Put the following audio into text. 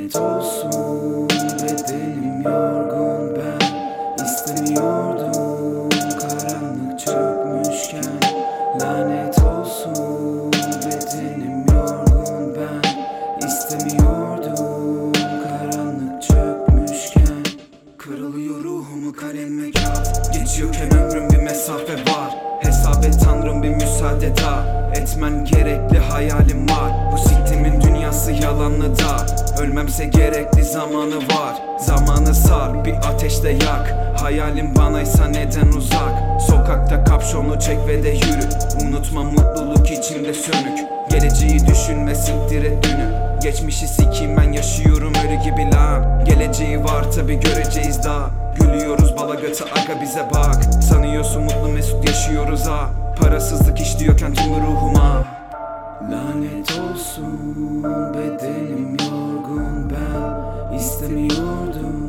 Lanet olsun bedenim yorgun, ben istemiyordum karanlık çökmüşken. Lanet olsun bedenim yorgun, ben istemiyordum karanlık çökmüşken. Kırılıyor ruhumu kalemle kağıt, geçiyorken ömrüm bir mesafe var. Hesap et Tanrım, bir müsaade daha etmen gerekli, hayalim var. Bu siktimin dünyası yalanlı da, ölmemse gerekli zamanı var. Zamanı sar, bir ateşte yak, hayalim banaysa neden uzak. Sokakta kapşonu çek ve de yürü, unutma mutluluk içimde sönük. Geleceği düşünme, siktir et dünü. Geçmişi sikeyim, ben yaşıyorum ölü gibi lan. Geleceği var tabi, göreceğiz daha. Gülüyoruz bala götü aga, bize bak. Sanıyorsun mutlu mesut yaşıyoruz ha. Parasızlık işliyorken tüm ruhuma. Lanet olsun bedenim yorgun, ben istemiyordum